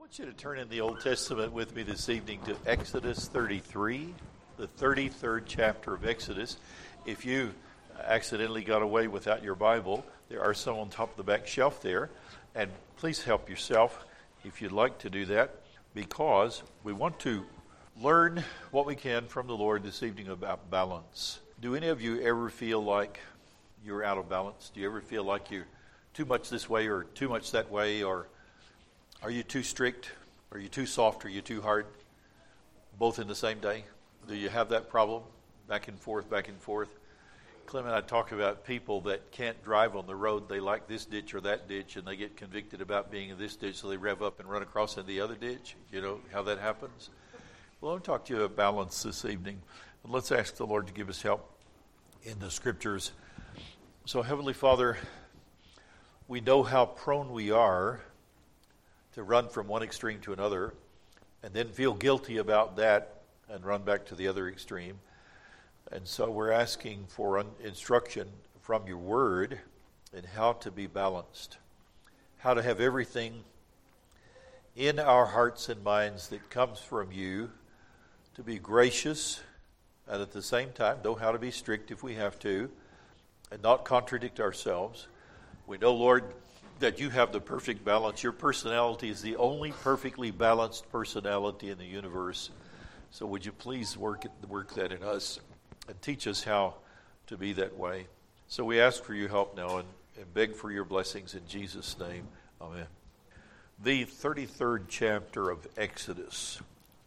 want you to turn in the Old Testament with me this evening to Exodus 33, the 33rd chapter of Exodus. If you accidentally got away without your Bible, there are some on top of the back shelf there. And please help yourself if you'd like to do that, because we want to learn what we can from the Lord this evening about balance. Do any of you ever feel like you're out of balance? Do you ever feel like you're too much this way or too much that way, or are you too strict? Are you too soft? Are you too hard? Both in the same day? Do you have that problem? Back and forth, back and forth. Clem and I talk about people that can't drive on the road. They like this ditch or that ditch, and they get convicted about being in this ditch, so they rev up and run across in the other ditch. You know how that happens? Well, I want to talk to you about balance this evening. But let's ask the Lord to give us help in the Scriptures. So, Heavenly Father, we know how prone we are to run from one extreme to another and then feel guilty about that and run back to the other extreme. And so we're asking for instruction from your word in how to be balanced, how to have everything in our hearts and minds that comes from you, to be gracious and at the same time know how to be strict if we have to and not contradict ourselves. We know, Lord, that you have the perfect balance. Your personality is the only perfectly balanced personality in the universe. So would you please work that in us and teach us how to be that way. So we ask for your help now and beg for your blessings in Jesus' name. Amen. The 33rd chapter of Exodus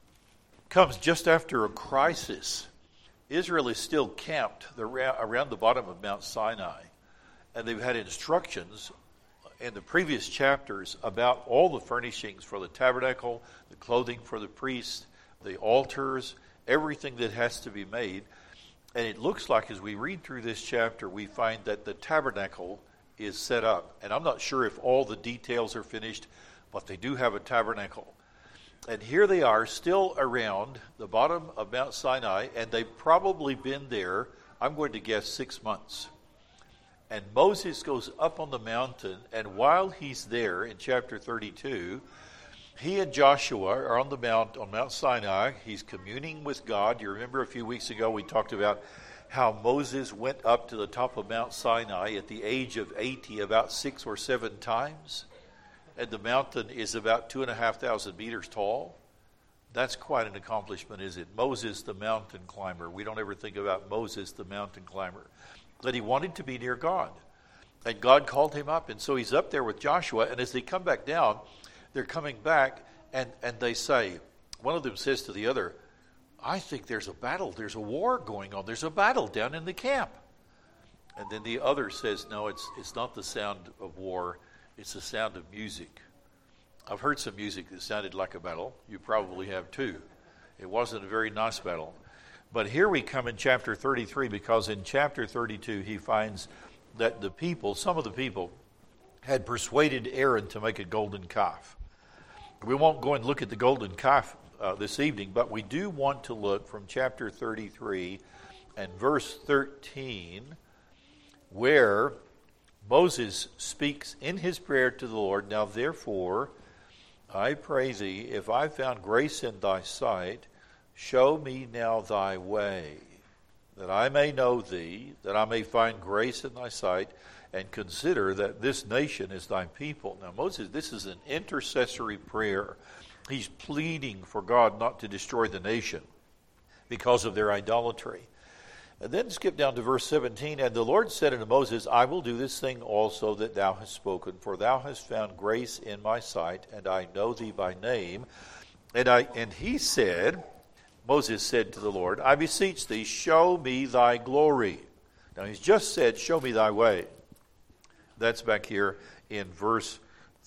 comes just after a crisis. Israel is still camped around the bottom of Mount Sinai, and they've had instructions in the previous chapters about all the furnishings for the tabernacle, the clothing for the priests, the altars, everything that has to be made. And it looks like as we read through this chapter, we find that the tabernacle is set up. And I'm not sure if all the details are finished, but they do have a tabernacle. And here they are still around the bottom of Mount Sinai, and they've probably been there, I'm going to guess, 6 months. And Moses goes up on the mountain, and while he's there in chapter 32, he and Joshua are on Mount Sinai. He's communing with God. You remember a few weeks ago we talked about how Moses went up to the top of Mount Sinai at the age of 80 about 6 or 7 times. And the mountain is about 2,500 meters tall. That's quite an accomplishment, is it? Moses, the mountain climber. We don't ever think about Moses, the mountain climber. That he wanted to be near God. And God called him up. And so he's up there with Joshua. And as they come back down, they're coming back, and they say, one of them says to the other, I think there's a battle, there's a war going on, there's a battle down in the camp. And then the other says, no, it's not the sound of war, it's the sound of music. I've heard some music that sounded like a battle. You probably have too. It wasn't a very nice battle. But here we come in chapter 33, because in chapter 32 he finds that some of the people, had persuaded Aaron to make a golden calf. We won't go and look at the golden calf this evening, but we do want to look from chapter 33 and verse 13, where Moses speaks in his prayer to the Lord, Now therefore, I pray thee, if I found grace in thy sight, show me now thy way, that I may know thee, that I may find grace in thy sight, and consider that this nation is thy people. Now Moses, this is an intercessory prayer. He's pleading for God not to destroy the nation because of their idolatry. And then skip down to verse 17. And the Lord said unto Moses, I will do this thing also that thou hast spoken, for thou hast found grace in my sight, and I know thee by name. And he said, Moses said to the Lord, I beseech thee, show me thy glory. Now he's just said, show me thy way. That's back here in verse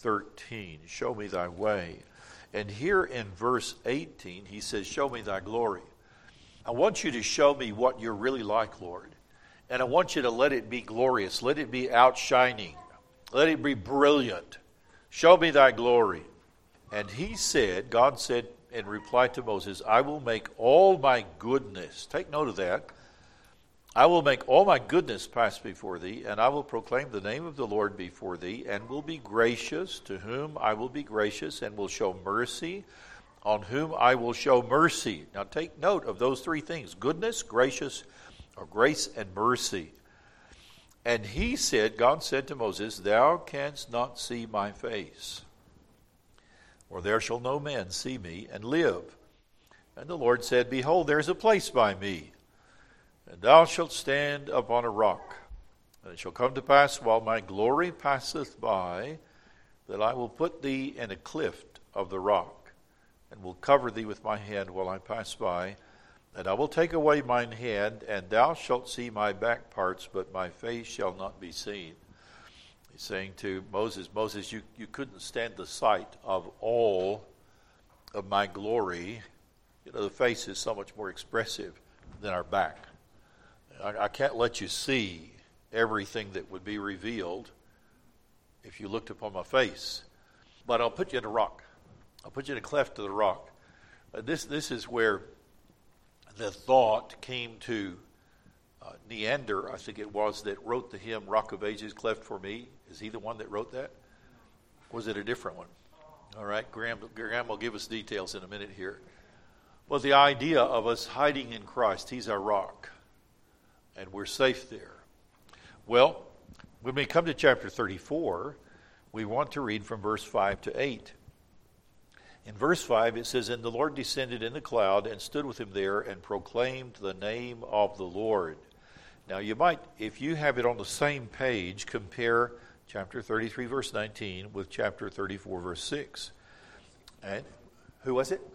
13. Show me thy way. And here in verse 18, he says, show me thy glory. I want you to show me what you're really like, Lord. And I want you to let it be glorious. Let it be outshining. Let it be brilliant. Show me thy glory. And God said in reply to Moses, I will make all my goodness, take note of that, I will make all my goodness pass before thee, and I will proclaim the name of the Lord before thee, and will be gracious to whom I will be gracious, and will show mercy on whom I will show mercy. Now take note of those three things: goodness, gracious, or grace and mercy. And he said, God said to Moses, thou canst not see my face, or there shall no man see me and live. And the Lord said, behold, there is a place by me, and thou shalt stand upon a rock. And it shall come to pass, while my glory passeth by, that I will put thee in a cleft of the rock, and will cover thee with my hand while I pass by. And I will take away mine hand, and thou shalt see my back parts, but my face shall not be seen. He's saying to Moses, Moses, you couldn't stand the sight of all of my glory. You know, the face is so much more expressive than our back. I can't let you see everything that would be revealed if you looked upon my face. But I'll put you in a rock. I'll put you in a cleft of the rock. This is where the thought came to Neander, I think it was, that wrote the hymn, Rock of Ages, Cleft for Me. Is he the one that wrote that? Was it a different one? All right, Graham will give us details in a minute here. Well, the idea of us hiding in Christ, he's our rock, and we're safe there. Well, when we come to chapter 34, we want to read from verse 5 to 8. In verse 5, it says, and the Lord descended in the cloud and stood with him there and proclaimed the name of the Lord. Now, you might, if you have it on the same page, compare chapter 33, verse 19 with chapter 34, verse 6. And who was it?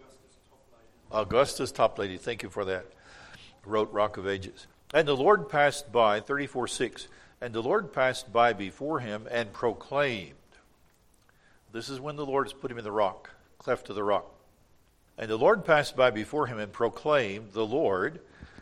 Augustus Toplady. Thank you for that. Wrote Rock of Ages. And the Lord passed by, 34:6, and the Lord passed by before him and proclaimed. This is when the Lord has put him in the rock, cleft of the rock. And the Lord passed by before him and proclaimed, the Lord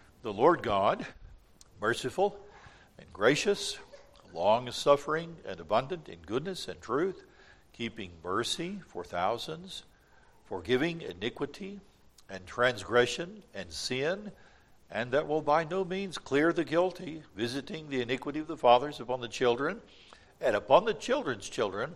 God, merciful and gracious, long-suffering and abundant in goodness and truth, keeping mercy for thousands, forgiving iniquity and transgression and sin, and that will by no means clear the guilty, visiting the iniquity of the fathers upon the children, and upon the children's children,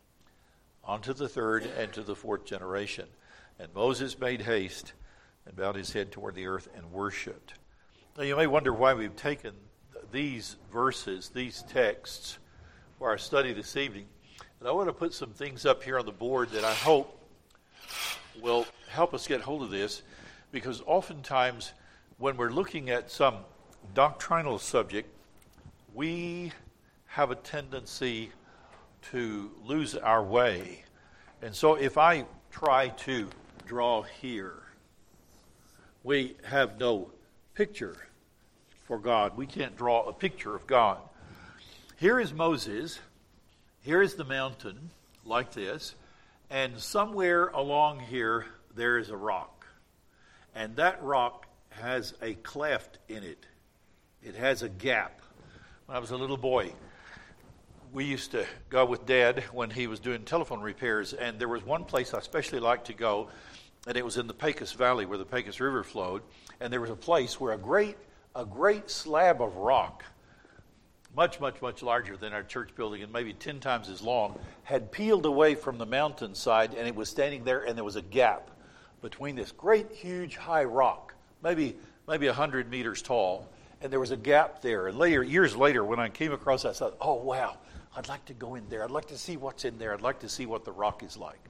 unto the third and to the fourth generation. And Moses made haste and bowed his head toward the earth and worshipped. Now you may wonder why we've taken these verses, these texts, for our study this evening. And I want to put some things up here on the board that I hope will help us get hold of this, because oftentimes when we're looking at some doctrinal subject, we have a tendency to lose our way. And so if I try to draw here, we have no picture for God. We can't draw a picture of God. Here is Moses. Here is the mountain, like this. And somewhere along here, there is a rock. And that rock has a cleft in it. It has a gap. When I was a little boy, we used to go with Dad when he was doing telephone repairs, and there was one place I especially liked to go, and it was in the Pecos Valley where the Pecos River flowed, and there was a place where a great slab of rock, much, much, much larger than our church building and maybe 10 times as long, had peeled away from the mountainside, and it was standing there, and there was a gap between this great, huge, high rock, maybe 100 meters tall, and there was a gap there. And years later, when I came across that, I thought, oh, wow, I'd like to go in there. I'd like to see what's in there. I'd like to see what the rock is like.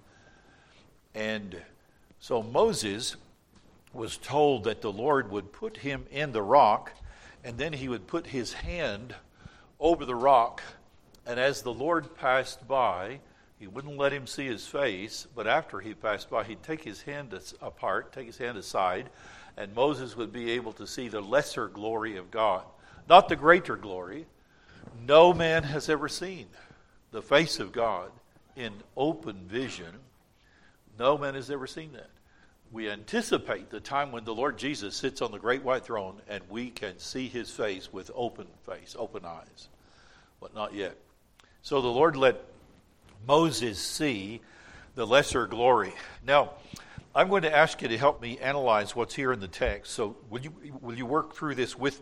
And so Moses was told that the Lord would put him in the rock, and then he would put his hand over the rock, and as the Lord passed by, he wouldn't let him see his face, but after he passed by, he'd take his hand apart, take his hand aside, and Moses would be able to see the lesser glory of God, not the greater glory. No man has ever seen the face of God in open vision. No man has ever seen that. We anticipate the time when the Lord Jesus sits on the great white throne and we can see his face with open eyes, but not yet. So the Lord let Moses see the lesser glory. Now, I'm going to ask you to help me analyze what's here in the text. So will you work through this with me?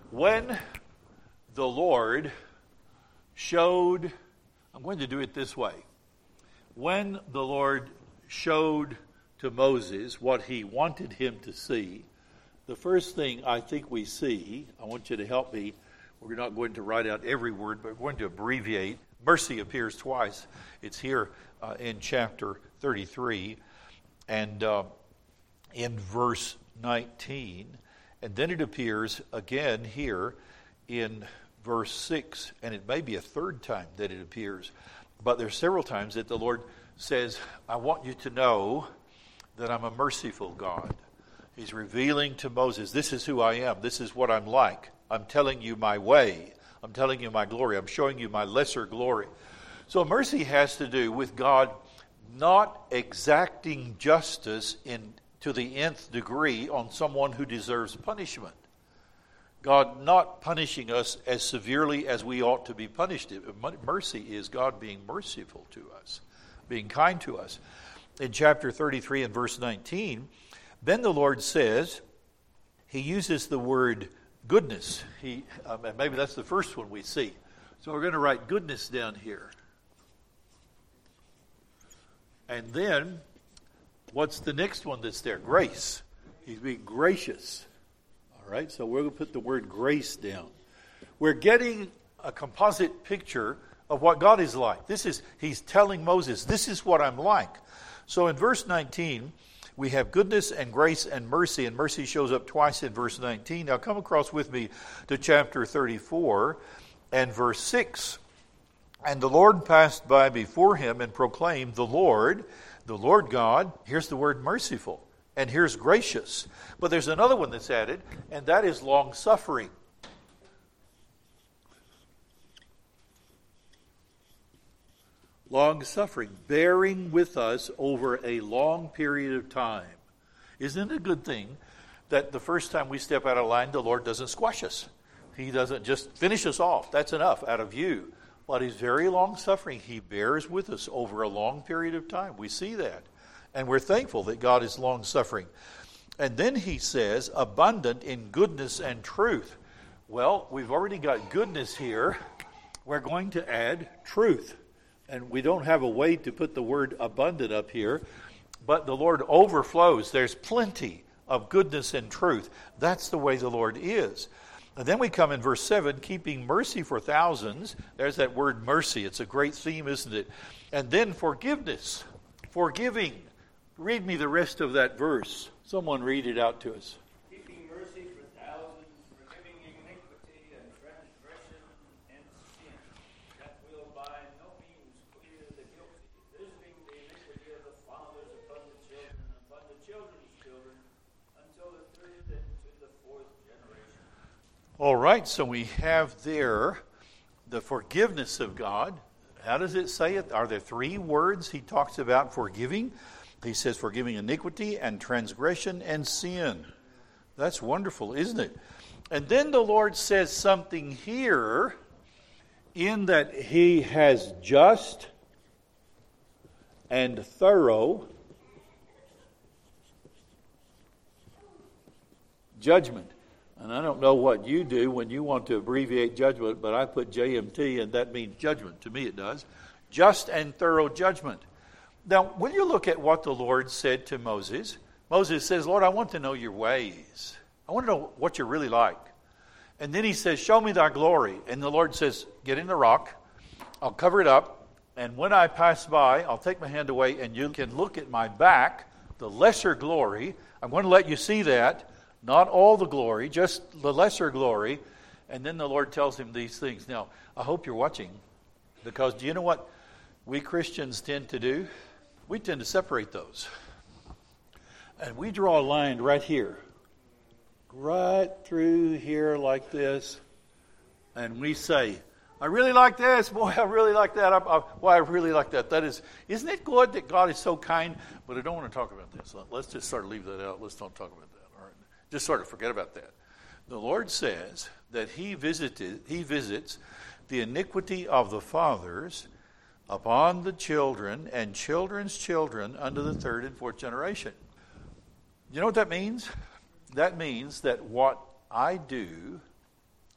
When the Lord showed, I'm going to do it this way. When the Lord showed to Moses what he wanted him to see, the first thing I think we see, I want you to help me, we're not going to write out every word, but we're going to abbreviate. Mercy appears twice. It's here in chapter 33 and in verse 19. And then it appears again here in verse 6. And it may be a third time that it appears. But there's several times that the Lord says, I want you to know that I'm a merciful God. He's revealing to Moses, this is who I am. This is what I'm like. I'm telling you my way. I'm telling you my glory. I'm showing you my lesser glory. So mercy has to do with God not exacting justice to the nth degree on someone who deserves punishment. God not punishing us as severely as we ought to be punished. Mercy is God being merciful to us, being kind to us. In chapter 33 and verse 19, then the Lord says, he uses the word goodness. Maybe that's the first one we see. So we're going to write goodness down here. And then, what's the next one that's there? Grace. He's being gracious. All right, so we're going to put the word grace down. We're getting a composite picture of what God is like. He's telling Moses, this is what I'm like. So in verse 19, we have goodness and grace and mercy shows up twice in verse 19. Now come across with me to chapter 34 and verse 6. And the Lord passed by before him and proclaimed, the Lord God, here's the word merciful, and here's gracious. But there's another one that's added, and that is long-suffering. Long-suffering, bearing with us over a long period of time. Isn't it a good thing that the first time we step out of line, the Lord doesn't squash us? He doesn't just finish us off. That's enough out of view. But he's very long-suffering. He bears with us over a long period of time. We see that. And we're thankful that God is long-suffering. And then he says, abundant in goodness and truth. Well, we've already got goodness here. We're going to add truth. And we don't have a way to put the word abundant up here. But the Lord overflows. There's plenty of goodness and truth. That's the way the Lord is. And then we come in verse 7, keeping mercy for thousands. There's that word mercy. It's a great theme, isn't it? And then forgiveness, forgiving. Read me the rest of that verse. Someone read it out to us. Keeping mercy for thousands, forgiving iniquity and transgression and sin, that will by no means clear the guilty, visiting the iniquity of the fathers upon the children, upon the children's children, until the third and to the fourth generation. All right, so we have there the forgiveness of God. How does it say it? Are there three words he talks about forgiving? He says forgiving iniquity and transgression and sin. That's wonderful, isn't it? And then the Lord says something here in that he has just and thorough judgment. And I don't know what you do when you want to abbreviate judgment, but I put JMT, and that means judgment. To me it does. Just and thorough judgment. Now, when you look at what the Lord said to Moses, Moses says, Lord, I want to know your ways. I want to know what you're really like. And then he says, show me thy glory. And the Lord says, get in the rock. I'll cover it up. And when I pass by, I'll take my hand away, and you can look at my back, the lesser glory. I'm going to let you see that. Not all the glory, just the lesser glory. And then the Lord tells him these things. Now, I hope you're watching, because do you know what we Christians tend to do? We tend to separate those. And we draw a line right here. Right through here like this. And we say, I really like this. Boy, I really like that. I really like that. Isn't it good that God is so kind? But I don't want to talk about this. Let's just sort of leave that out. Let's not talk about that. All right. Just sort of forget about that. The Lord says that he visits the iniquity of the fathers upon the children and children's children unto the third and fourth generation. You know what that means? That means that what I do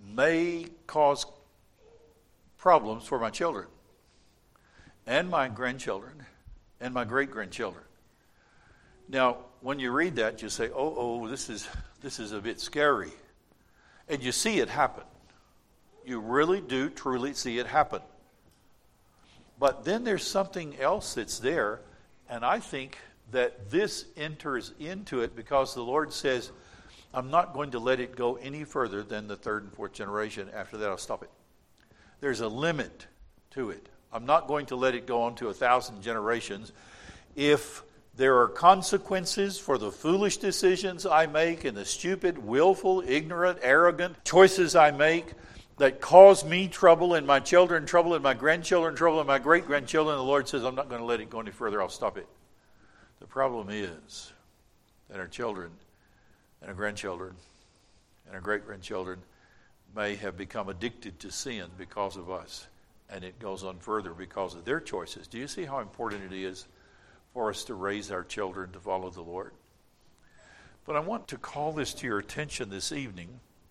may cause problems for my children and my grandchildren and my great-grandchildren. Now, when you read that, you say, this is a bit scary. And you see it happen. You really do truly see it happen. But then there's something else that's there, and I think that this enters into it because the Lord says, I'm not going to let it go any further than the third and fourth generation. After that, I'll stop it. There's a limit to it. I'm not going to let it go on to 1,000 generations. If there are consequences for the foolish decisions I make and the stupid, willful, ignorant, arrogant choices I make that cause me trouble and my children trouble and my grandchildren trouble and my great-grandchildren, the Lord says, I'm not going to let it go any further. I'll stop it. The problem is that our children and our grandchildren and our great-grandchildren may have become addicted to sin because of us. And it goes on further because of their choices. Do you see how important it is for us to raise our children to follow the Lord? But I want to call this to your attention this evening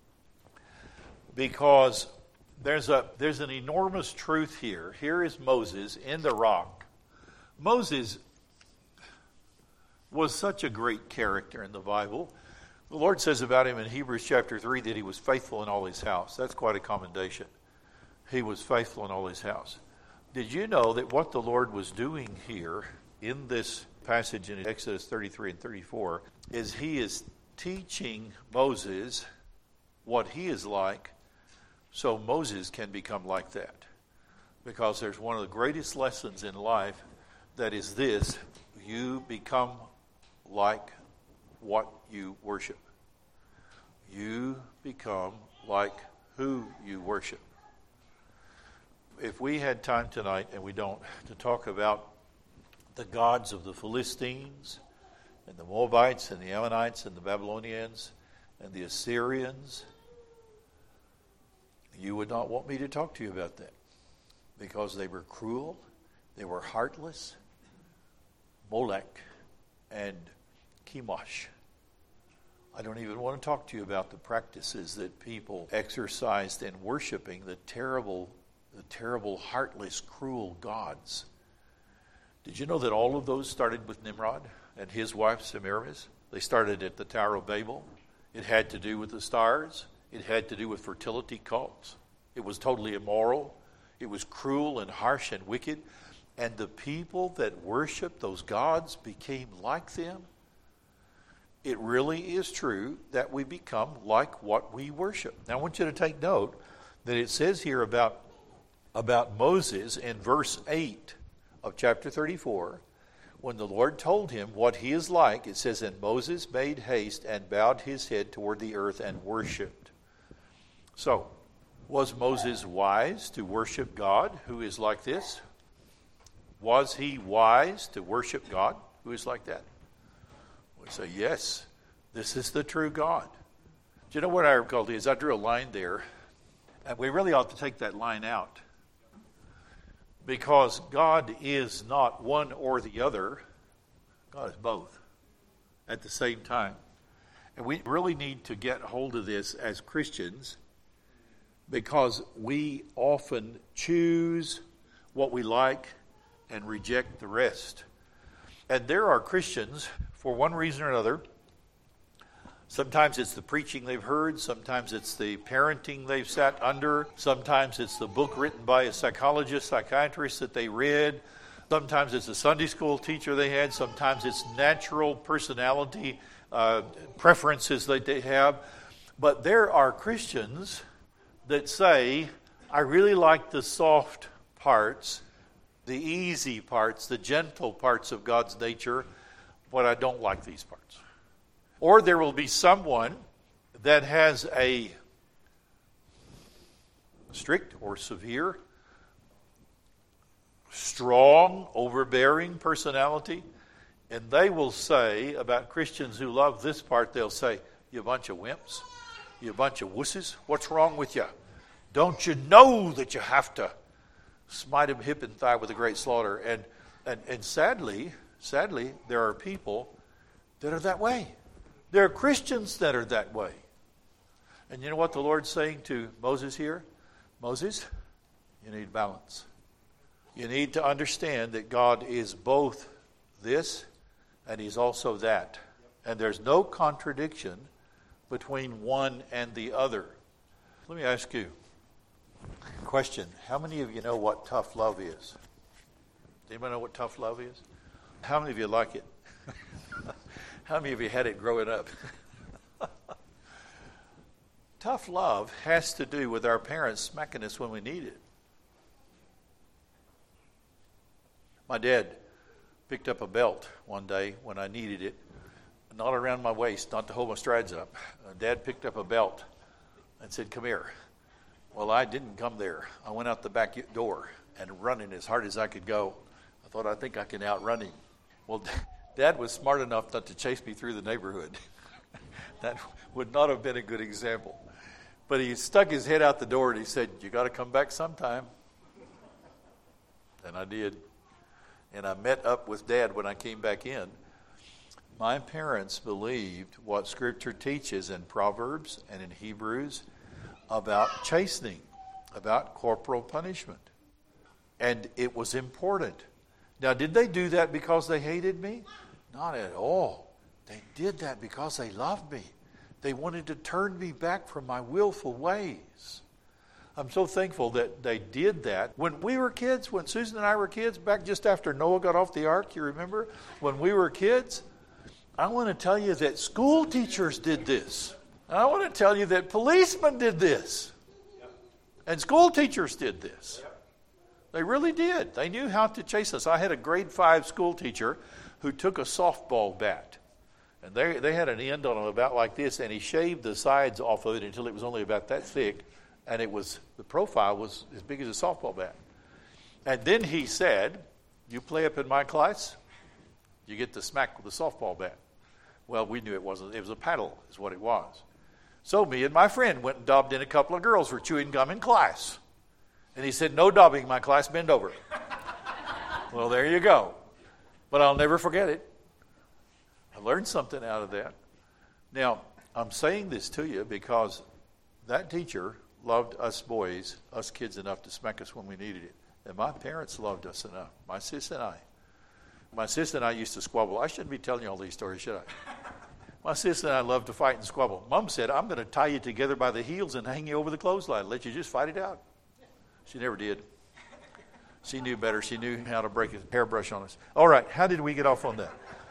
because there's an enormous truth here. Here is Moses in the rock. Moses was such a great character in the Bible. The Lord says about him in Hebrews chapter 3 that he was faithful in all his house. That's quite a commendation. He was faithful in all his house. Did you know that what the Lord was doing here in this passage in Exodus 33 and 34 is he is teaching Moses what he is like so Moses can become like that? Because there's one of the greatest lessons in life that is this: you become like what you worship. You become like who you worship. If we had time tonight, and we don't, to talk about the gods of the Philistines and the Moabites and the Ammonites and the Babylonians and the Assyrians, you would not want me to talk to you about that because they were cruel, they were heartless. Molech and Chemosh. I don't even want to talk to you about the practices that people exercised in worshiping the terrible, heartless, cruel gods. Did you know that all of those started with Nimrod and his wife Semiramis? They started at the Tower of Babel. It had to do with the stars. It had to do with fertility cults. It was totally immoral. It was cruel and harsh and wicked. And the people that worshiped those gods became like them. It really is true that we become like what we worship. Now I want you to take note that it says here about Moses in verse 8 of chapter 34, when the Lord told him what he is like, it says, and Moses made haste and bowed his head toward the earth and worshipped. So, was Moses wise to worship God who is like this? Was he wise to worship God who is like that? We say, yes, this is the true God. Do you know what our difficulty is? I drew a line there, and we really ought to take that line out. Because God is not one or the other. God is both at the same time. And we really need to get hold of this as Christians, because we often choose what we like and reject the rest. And there are Christians, for one reason or another, sometimes it's the preaching they've heard, sometimes it's the parenting they've sat under, sometimes it's the book written by a psychologist, psychiatrist that they read, sometimes it's a Sunday school teacher they had, sometimes it's natural personality preferences that they have. But there are Christians that say, I really like the soft parts, the easy parts, the gentle parts of God's nature, but I don't like these parts. Or there will be someone that has a strict or severe, strong, overbearing personality, and they will say about Christians who love this part, they'll say, you bunch of wimps, you bunch of wusses, what's wrong with you? Don't you know that you have to smite him hip and thigh with a great slaughter? And sadly, there are people that are that way. There are Christians that are that way. And you know what the Lord's saying to Moses here? Moses, you need balance. You need to understand that God is both this and He's also that. And there's no contradiction between one and the other. Let me ask you a question. How many of you know what tough love is? Does anybody know what tough love is? How many of you like it? How many of you had it growing up? Tough love has to do with our parents smacking us when we need it. My dad picked up a belt one day when I needed it, not around my waist, not to hold my strides up. Dad picked up a belt and said, "Come here." Well, I didn't come there. I went out the back door and running as hard as I could go. I think I can outrun him. Well, Dad was smart enough not to chase me through the neighborhood. That would not have been a good example. But he stuck his head out the door and he said, "You got to come back sometime." And I did. And I met up with Dad when I came back in. My parents believed what Scripture teaches in Proverbs and in Hebrews about chastening, about corporal punishment. And it was important. Now, did they do that because they hated me? Not at all. They did that because they loved me. They wanted to turn me back from my willful ways. I'm so thankful that they did that. When we were kids, when Susan and I were kids, back just after Noah got off the ark, you remember? When we were kids, I want to tell you that school teachers did this. And I want to tell you that policemen did this. And school teachers did this. They really did. They knew how to chase us. I had a grade 5 school teacher who took a softball bat. And they had an end on it about like this, and he shaved the sides off of it until it was only about that thick, and the profile was as big as a softball bat. And then he said, "You play up in my class, you get to smack with a softball bat." Well, we knew it wasn't. It was a paddle is what it was. So me and my friend went and daubed in a couple of girls for chewing gum in class. And he said, "No daubing in my class, bend over." Well, there you go. But I'll never forget it. I learned something out of that. Now, I'm saying this to you because that teacher loved us boys, us kids enough to smack us when we needed it. And my parents loved us enough, my sister and I. My sister and I used to squabble. I shouldn't be telling you all these stories, should I? My sister and I loved to fight and squabble. Mom said, "I'm going to tie you together by the heels and hang you over the clothesline, let you just fight it out." She never did. She knew better. She knew how to break a hairbrush on us. All right, how did we get off on that?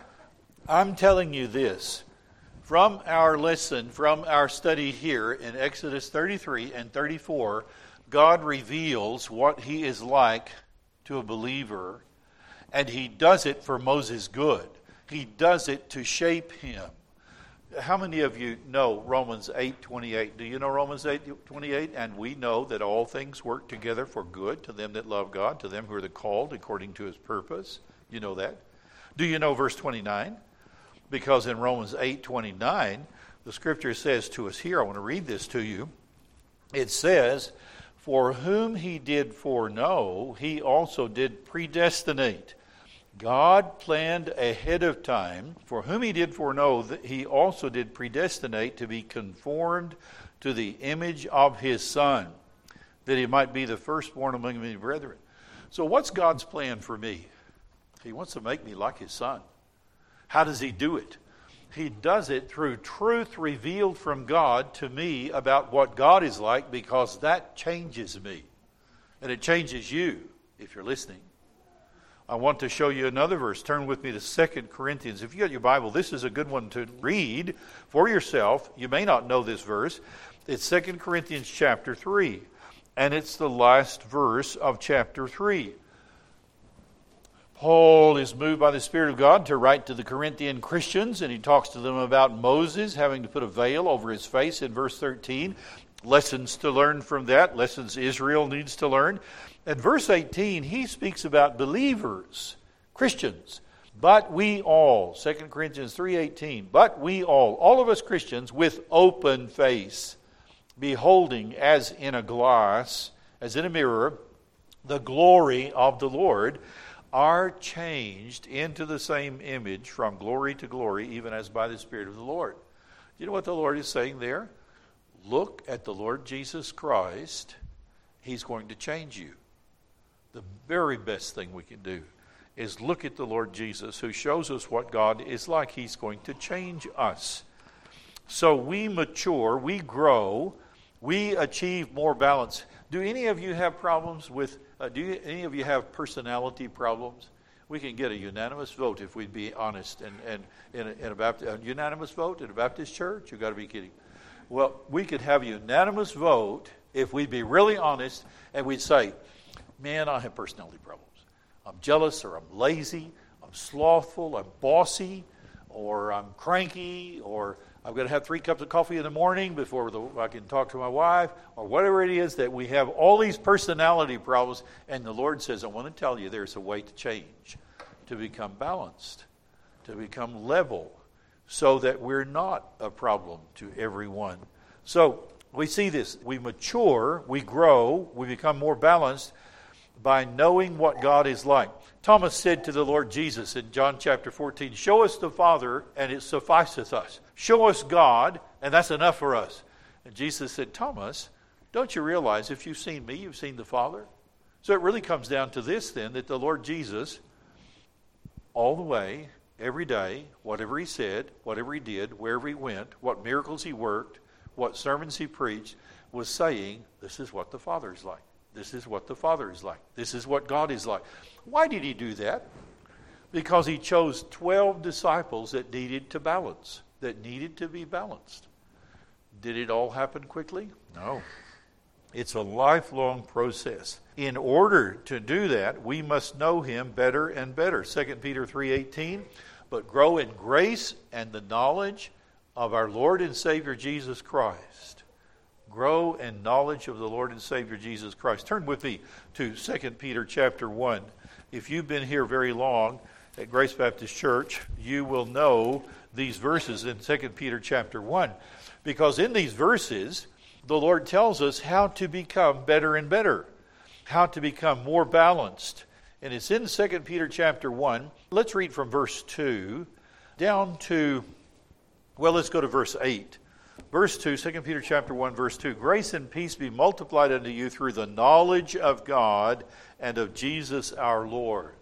I'm telling you this. From our lesson, from our study here in Exodus 33 and 34, God reveals what He is like to a believer, and He does it for Moses' good. He does it to shape him. How many of you know Romans 8:28? Do you know Romans 8:28? And we know that all things work together for good to them that love God, to them who are the called according to His purpose. You know that. Do you know verse 29? Because in Romans 8:29, the Scripture says to us here, I want to read this to you. It says, "For whom He did foreknow, He also did predestinate." God planned ahead of time. For whom He did foreknow, He also did predestinate to be conformed to the image of His Son, that He might be the firstborn among many brethren. So what's God's plan for me? He wants to make me like His Son. How does He do it? He does it through truth revealed from God to me about what God is like, because that changes me. And it changes you, if you're listening. I want to show you another verse. Turn with me to 2 Corinthians. If you got your Bible, this is a good one to read for yourself. You may not know this verse. It's 2 Corinthians chapter 3. And it's the last verse of chapter 3. Paul is moved by the Spirit of God to write to the Corinthian Christians, and he talks to them about Moses having to put a veil over his face in verse 13. Lessons to learn from that, lessons Israel needs to learn. At verse 18, he speaks about believers, Christians. But we all, 2 Corinthians 3:18, but we all of us Christians, with open face, beholding as in a glass, as in a mirror, the glory of the Lord, are changed into the same image from glory to glory, even as by the Spirit of the Lord. You know what the Lord is saying there? look at the Lord Jesus Christ, He's going to change you. The very best thing we can do is look at the Lord Jesus, who shows us what God is like. He's going to change us. So we mature, we grow, we achieve more balance. Do any of you have problems with, any of you have personality problems? We can get a unanimous vote if we'd be honest. And in a unanimous vote in a Baptist church? You've got to be kidding. Well, we could have a unanimous vote if we'd be really honest and we'd say, man, I have personality problems. I'm jealous, or I'm lazy, I'm slothful, I'm bossy, or I'm cranky, or I've got to have 3 cups of coffee in the morning before I can talk to my wife, or whatever it is that we have all these personality problems. And the Lord says, I want to tell you there's a way to change, to become balanced, to become level, so that we're not a problem to everyone. So we see this. We mature, we grow, we become more balanced by knowing what God is like. Thomas said to the Lord Jesus in John chapter 14, show us the Father, and it sufficeth us. Show us God, and that's enough for us. And Jesus said, Thomas, don't you realize if you've seen me, you've seen the Father? So it really comes down to this then, that the Lord Jesus, all the way, every day, whatever He said, whatever He did, wherever He went, what miracles He worked, what sermons He preached, was saying, this is what the Father is like. This is what the Father is like. This is what God is like. Why did He do that? Because He chose 12 disciples that needed to balance, that needed to be balanced. Did it all happen quickly? No. It's a lifelong process. In order to do that, we must know Him better and better. 2 Peter 3:18, but grow in grace and the knowledge of our Lord and Savior Jesus Christ. Grow in knowledge of the Lord and Savior Jesus Christ. Turn with me to 2 Peter chapter 1. If you've been here very long at Grace Baptist Church, you will know these verses in 2 Peter chapter 1. Because in these verses, the Lord tells us how to become better and better, how to become more balanced. And it's in 2 Peter chapter 1. Let's read from verse 2 down to, well, let's go to verse 8. Verse 2, 2 Peter chapter 1, verse 2, grace and peace be multiplied unto you through the knowledge of God and of Jesus our Lord.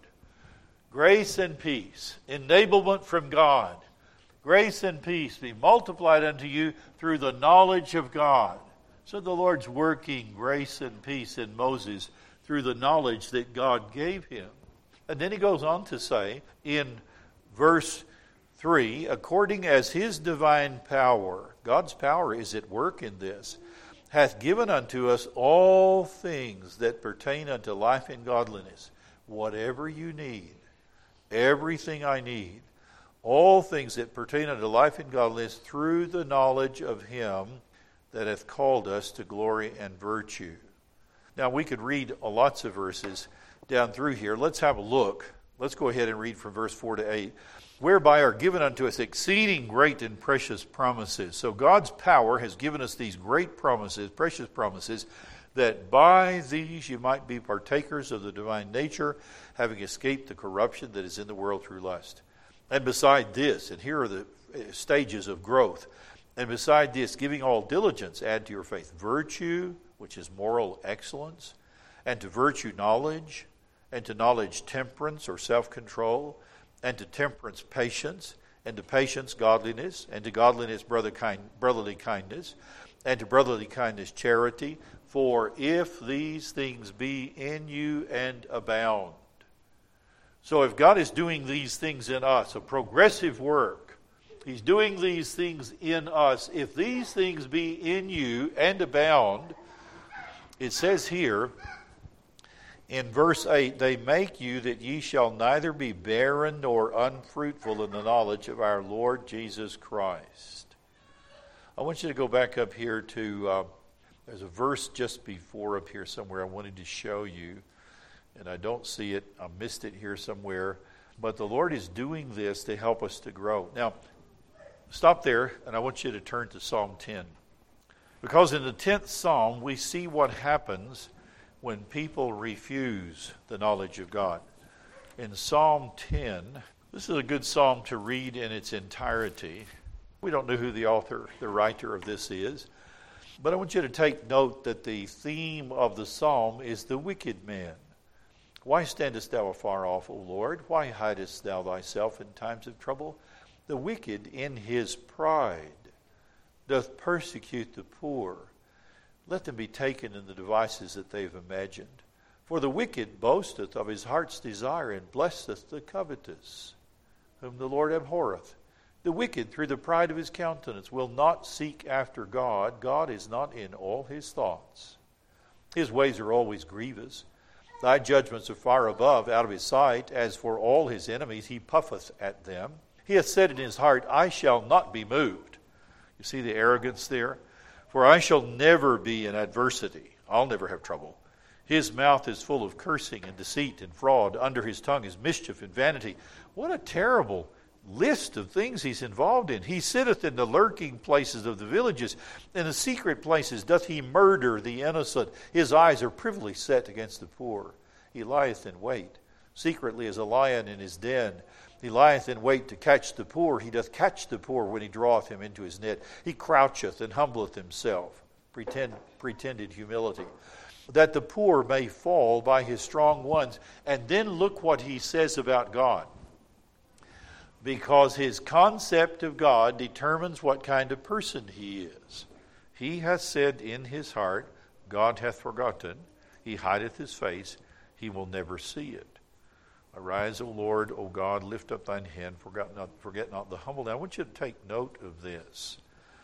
Grace and peace, enablement from God. Grace and peace be multiplied unto you through the knowledge of God. So the Lord's working grace and peace in Moses through the knowledge that God gave him. And then he goes on to say in verse 3, according as His divine power, God's power is at work in this, hath given unto us all things that pertain unto life and godliness. Whatever you need, everything I need, all things that pertain unto life and godliness through the knowledge of Him that hath called us to glory and virtue. Now we could read lots of verses down through here. Let's have a look. Let's go ahead and read from verse 4 to 8. Whereby are given unto us exceeding great and precious promises. So God's power has given us these great promises, precious promises, that by these you might be partakers of the divine nature, having escaped the corruption that is in the world through lust. And beside this, and here are the stages of growth, and beside this, giving all diligence, add to your faith virtue, which is moral excellence, and to virtue knowledge, and to knowledge temperance or self-control, and to temperance patience, and to patience godliness, and to godliness brotherly kindness, and to brotherly kindness charity. For if these things be in you and abound. So if God is doing these things in us, a progressive work, He's doing these things in us. If these things be in you and abound, it says here, in verse 8, they make you that ye shall neither be barren nor unfruitful in the knowledge of our Lord Jesus Christ. I want you to go back up here to, there's a verse just before up here somewhere I wanted to show you, and I don't see it. I missed it here somewhere. But the Lord is doing this to help us to grow. Now, stop there, and I want you to turn to Psalm 10. Because in the 10th Psalm, we see what happens when people refuse the knowledge of God. In Psalm 10, this is a good psalm to read in its entirety. We don't know who the author, the writer of this is. But I want you to take note that the theme of the psalm is the wicked man. Why standest thou afar off, O Lord? Why hidest thou thyself in times of trouble? The wicked in his pride doth persecute the poor. Let them be taken in the devices that they have imagined. For the wicked boasteth of his heart's desire, and blesseth the covetous, whom the Lord abhorreth. The wicked, through the pride of his countenance, will not seek after God. God is not in all his thoughts. His ways are always grievous. Thy judgments are far above, out of his sight. As for all his enemies, he puffeth at them. He hath said in his heart, I shall not be moved. You see the arrogance there? For I shall never be in adversity. I'll never have trouble. His mouth is full of cursing and deceit and fraud. Under his tongue is mischief and vanity. What a terrible list of things he's involved in. He sitteth in the lurking places of the villages. In the secret places doth he murder the innocent. His eyes are privily set against the poor. He lieth in wait, secretly as a lion in his den. He lieth in wait to catch the poor. He doth catch the poor when he draweth him into his net. He croucheth and humbleth himself, pretended humility, that the poor may fall by his strong ones. And then look what he says about God. Because his concept of God determines what kind of person he is. He hath said in his heart, God hath forgotten. He hideth his face. He will never see it. Arise, O Lord, O God, lift up thine hand. Forget not the humble. Now I want you to take note of this.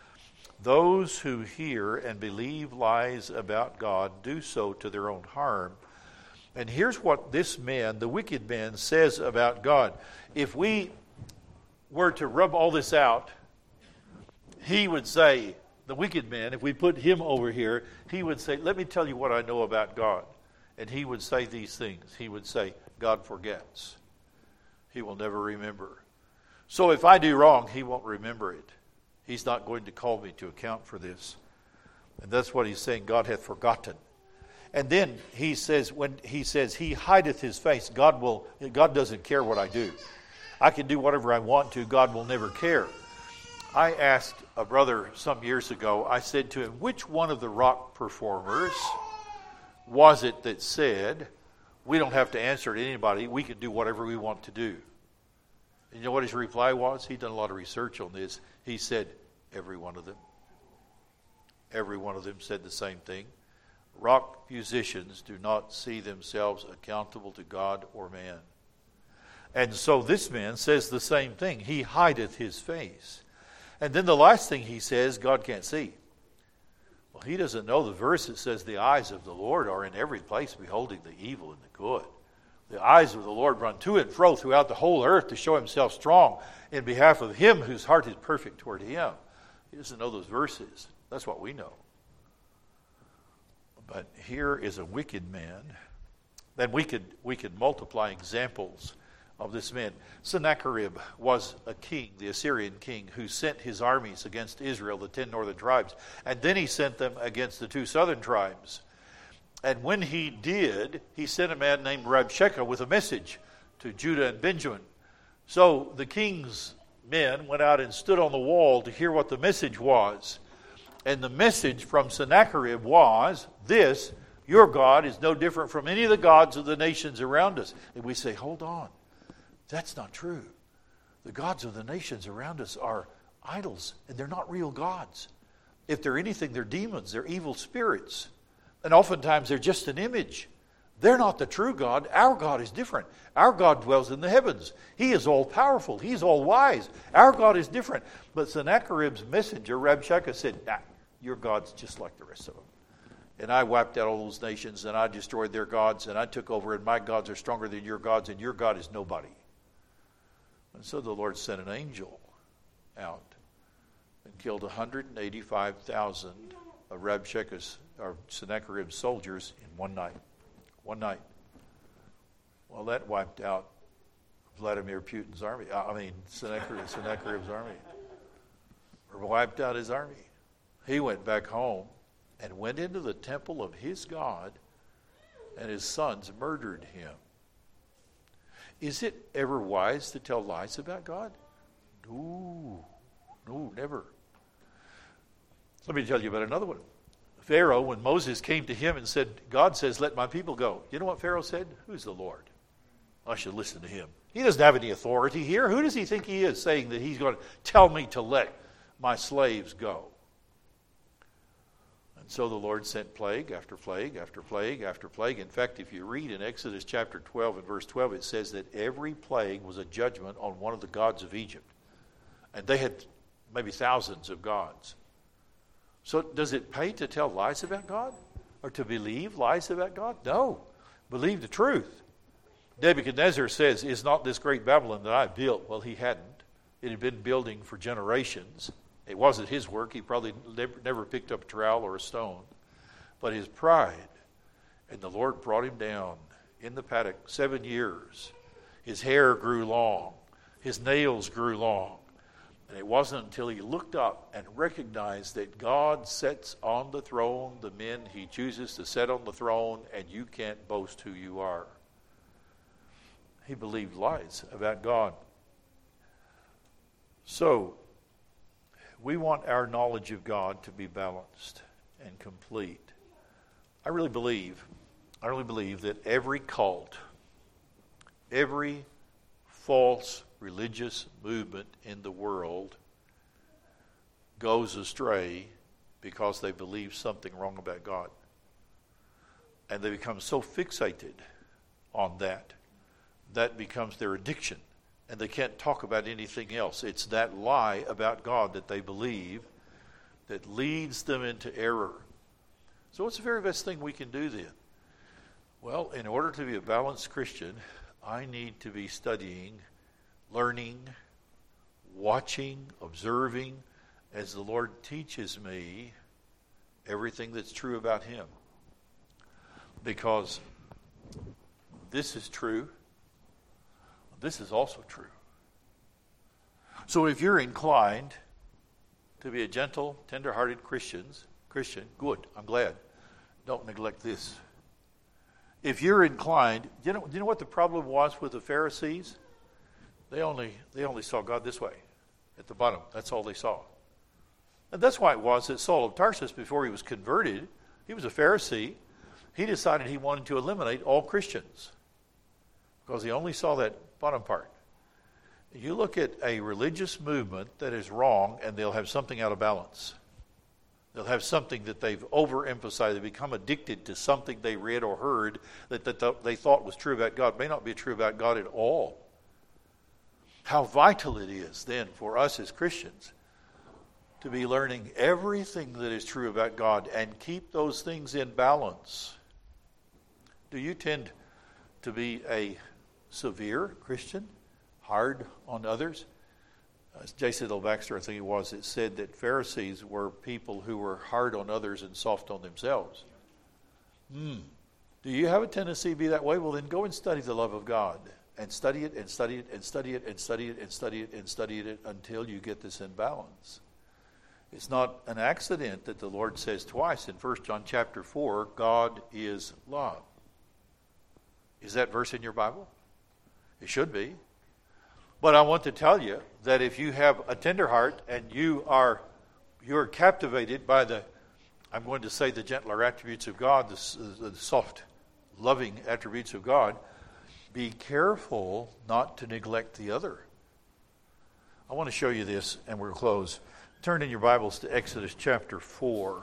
Those who hear and believe lies about God do so to their own harm. And here's what this man, the wicked man, says about God. If we were to rub all this out, he would say, the wicked man, if we put him over here, he would say, let me tell you what I know about God. And he would say these things. He would say, God forgets. He will never remember. So if I do wrong, he won't remember it. He's not going to call me to account for this. And that's what he's saying, God hath forgotten. And then he says, when he says he hideth his face, God doesn't care what I do. I can do whatever I want to. God will never care. I asked a brother some years ago, I said to him, which one of the rock performers was it that said, we don't have to answer to anybody, we can do whatever we want to do? And you know what his reply was? He'd done a lot of research on this. He said, every one of them. Every one of them said the same thing. Rock musicians do not see themselves accountable to God or man. And so this man says the same thing. He hideth his face. And then the last thing he says, God can't see. Well, he doesn't know the verse that says the eyes of the Lord are in every place, beholding the evil and the good. The eyes of the Lord run to and fro throughout the whole earth to show himself strong in behalf of him whose heart is perfect toward him. He doesn't know those verses. That's what we know. But here is a wicked man. Then we could multiply examples of this man. Sennacherib was a king, the Assyrian king, who sent his armies against Israel, the 10 northern tribes, and then he sent them against the 2 southern tribes. And when he did, he sent a man named Rabshakeh with a message to Judah and Benjamin. So the king's men went out and stood on the wall to hear what the message was. And the message from Sennacherib was this: your God is no different from any of the gods of the nations around us. And we say, hold on. That's not true. The gods of the nations around us are idols, and they're not real gods. If they're anything, they're demons. They're evil spirits. And oftentimes they're just an image. They're not the true God. Our God is different. Our God dwells in the heavens. He is all-powerful. He's all-wise. Our God is different. But Sennacherib's messenger, Rabshakeh, said, nah, your God's just like the rest of them. And I wiped out all those nations, and I destroyed their gods, and I took over, and my gods are stronger than your gods, and your God is nobody. And so the Lord sent an angel out and killed 185,000 of Rabshakeh's or Sennacherib's soldiers in one night. One night. Well, that wiped out Vladimir Putin's army. Sennacherib's army. Or wiped out his army. He went back home and went into the temple of his God, and his sons murdered him. Is it ever wise to tell lies about God? No, never. Let me tell you about another one. Pharaoh, when Moses came to him and said, God says, let my people go. You know what Pharaoh said? Who's the Lord? I should listen to him. He doesn't have any authority here. Who does he think he is saying that he's going to tell me to let my slaves go? And so the Lord sent plague after plague after plague after plague. In fact, if you read in Exodus chapter 12 and verse 12, it says that every plague was a judgment on one of the gods of Egypt. And they had maybe thousands of gods. So does it pay to tell lies about God? Or to believe lies about God? No. Believe the truth. Nebuchadnezzar says, is not this great Babylon that I built? Well, he hadn't. It had been building for generations. It wasn't his work. He probably never picked up a trowel or a stone. But his pride, and the Lord brought him down in the paddock 7 years. His hair grew long. His nails grew long. And it wasn't until he looked up and recognized that God sits on the throne the men he chooses to set on the throne, and you can't boast who you are. He believed lies about God. So, we want our knowledge of God to be balanced and complete. I really believe that every cult, every false religious movement in the world goes astray because they believe something wrong about God. And they become so fixated on that, that becomes their addiction. And they can't talk about anything else. It's that lie about God that they believe that leads them into error. So what's the very best thing we can do then? Well, in order to be a balanced Christian, I need to be studying, learning, watching, observing, as the Lord teaches me everything that's true about Him. Because this is true, this is also true. So if you're inclined to be a gentle, tender-hearted Christian, good, I'm glad. Don't neglect this. If you're inclined, you know what the problem was with the Pharisees? They only saw God this way, at the bottom. That's all they saw. And that's why it was that Saul of Tarsus, before he was converted, he was a Pharisee. He decided he wanted to eliminate all Christians because he only saw that bottom part. You look at a religious movement that is wrong, and they'll have something out of balance. They'll have something that they've overemphasized. They become addicted to something they read or heard that they thought was true about God. It may not be true about God at all. How vital it is then for us as Christians to be learning everything that is true about God and keep those things in balance. Do you tend to be a severe Christian, hard on others? J.C. Baxter, I think it was, it said that Pharisees were people who were hard on others and soft on themselves. Do you have a tendency to be that way? Well, then go and study the love of God. And study it, and study it, and study it, and study it, and study it, and study it until you get this in balance. It's not an accident that the Lord says twice in 1 John chapter 4, God is love. Is that verse in your Bible? It should be. But I want to tell you that if you have a tender heart and you're captivated by I'm going to say the gentler attributes of God, the soft, loving attributes of God, be careful not to neglect the other. I want to show you this, and we'll close. Turn in your Bibles to Exodus chapter 4.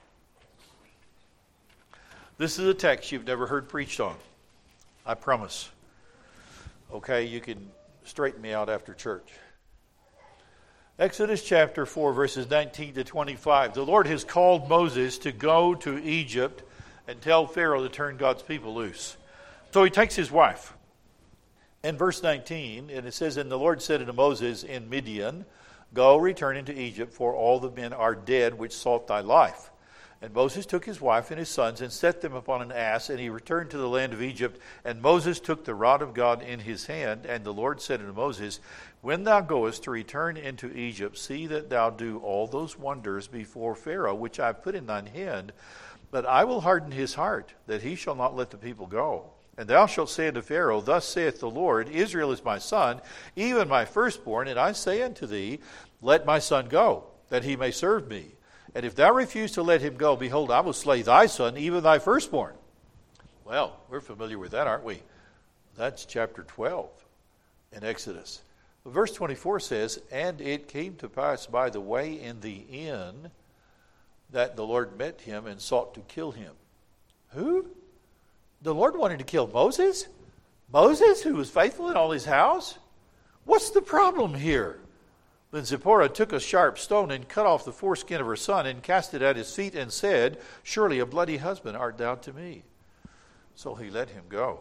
This is a text you've never heard preached on. I promise. Okay, you can straighten me out after church. Exodus chapter 4, verses 19 to 25. The Lord has called Moses to go to Egypt and tell Pharaoh to turn God's people loose. So he takes his wife. In verse 19, and it says, And the Lord said unto Moses in Midian, Go, return into Egypt, for all the men are dead which sought thy life. And Moses took his wife and his sons and set them upon an ass, and he returned to the land of Egypt. And Moses took the rod of God in his hand, and the Lord said unto Moses, When thou goest to return into Egypt, see that thou do all those wonders before Pharaoh, which I have put in thine hand. But I will harden his heart, that he shall not let the people go. And thou shalt say unto Pharaoh, Thus saith the Lord, Israel is my son, even my firstborn, and I say unto thee, Let my son go, that he may serve me. And if thou refuse to let him go, behold, I will slay thy son, even thy firstborn. Well, we're familiar with that, aren't we? That's chapter 12 in Exodus. But verse 24 says, and it came to pass by the way in the inn that the Lord met him and sought to kill him. Who? The Lord wanted to kill Moses? Moses, who was faithful in all his house? What's the problem here? Then Zipporah took a sharp stone and cut off the foreskin of her son and cast it at his feet and said, surely a bloody husband art thou to me. So he let him go.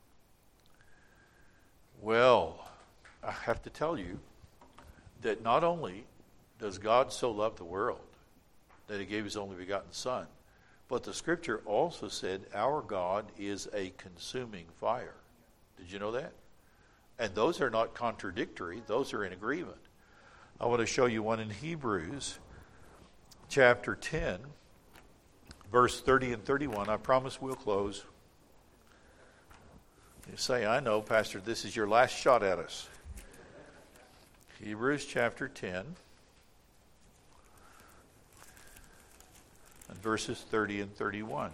Well, I have to tell you that not only does God so love the world that he gave his only begotten son, but the scripture also said our God is a consuming fire. Did you know that? And those are not contradictory. Those are in agreement. I want to show you one in Hebrews chapter 10, verse 30 and 31. I promise we'll close. You say, I know, Pastor, this is your last shot at us. Hebrews chapter 10 and verses 30 and 31.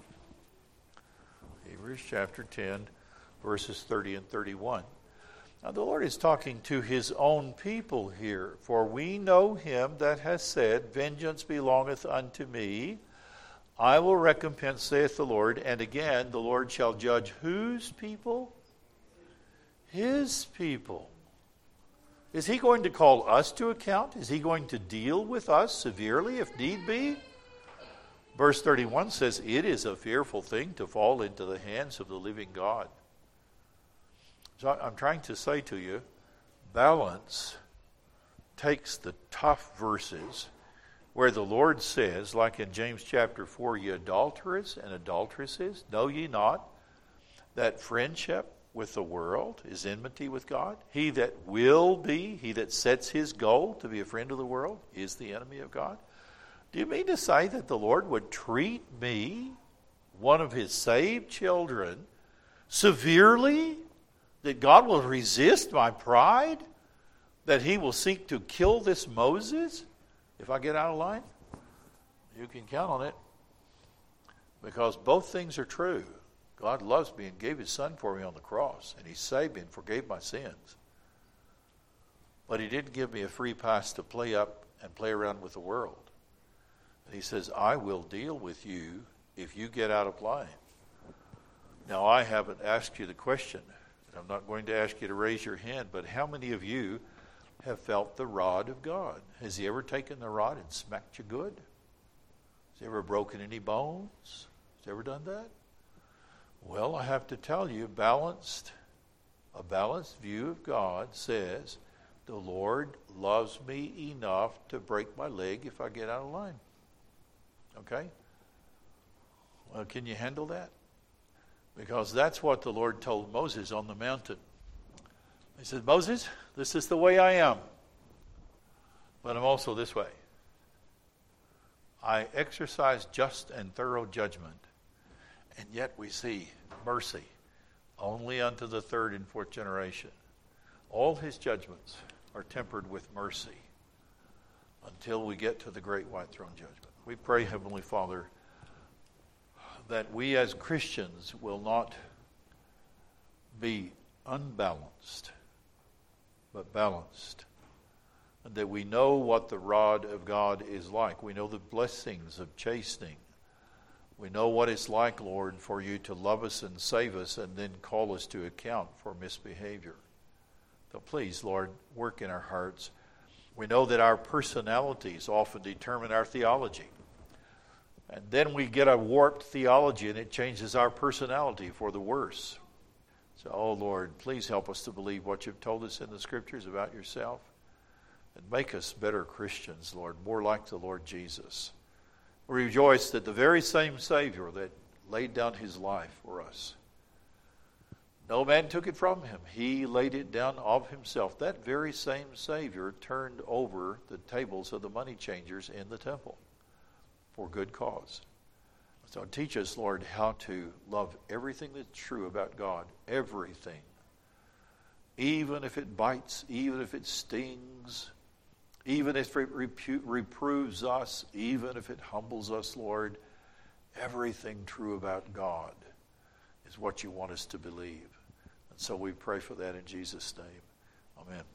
Hebrews chapter 10, verses 30 and 31. Now the Lord is talking to his own people here. For we know him that has said, vengeance belongeth unto me. I will recompense, saith the Lord. And again, the Lord shall judge whose people? His people. Is he going to call us to account? Is he going to deal with us severely if need be? Verse 31 says, it is a fearful thing to fall into the hands of the living God. So I'm trying to say to you, balance takes the tough verses where the Lord says, like in James chapter 4, ye adulterers and adulteresses, know ye not that friendship with the world is enmity with God? He that will be, he that sets his goal to be a friend of the world, is the enemy of God. Do you mean to say that the Lord would treat me, one of his saved children, severely? That God will resist my pride? That he will seek to kill this Moses if I get out of line? You can count on it. Because both things are true. God loves me and gave his son for me on the cross. And he saved me and forgave my sins. But he didn't give me a free pass to play up and play around with the world. And he says, I will deal with you if you get out of line. Now, I haven't asked you the question. I'm not going to ask you to raise your hand, but how many of you have felt the rod of God? Has he ever taken the rod and smacked you good? Has he ever broken any bones? Has he ever done that? Well, I have to tell you, a balanced view of God says, the Lord loves me enough to break my leg if I get out of line. Okay? Well, can you handle that? Because that's what the Lord told Moses on the mountain. He said, Moses, this is the way I am. But I'm also this way. I exercise just and thorough judgment. And yet we see mercy only unto the third and fourth generation. All his judgments are tempered with mercy until we get to the great white throne judgment. We pray, Heavenly Father, that we as Christians will not be unbalanced, but balanced. And that we know what the rod of God is like. We know the blessings of chastening. We know what it's like, Lord, for you to love us and save us and then call us to account for misbehavior. So please, Lord, work in our hearts. We know that our personalities often determine our theology. And then we get a warped theology and it changes our personality for the worse. So, oh Lord, please help us to believe what you've told us in the scriptures about yourself. And make us better Christians, Lord, more like the Lord Jesus. We rejoice that the very same Savior that laid down his life for us, no man took it from him. He laid it down of himself. That very same Savior turned over the tables of the money changers in the temple for good cause. So teach us, Lord, how to love everything that's true about God. Everything. Even if it bites, even if it stings, Even if it reproves us, even if it humbles us, Lord, everything true about God is what you want us to believe. And so we pray for that in Jesus' name. Amen.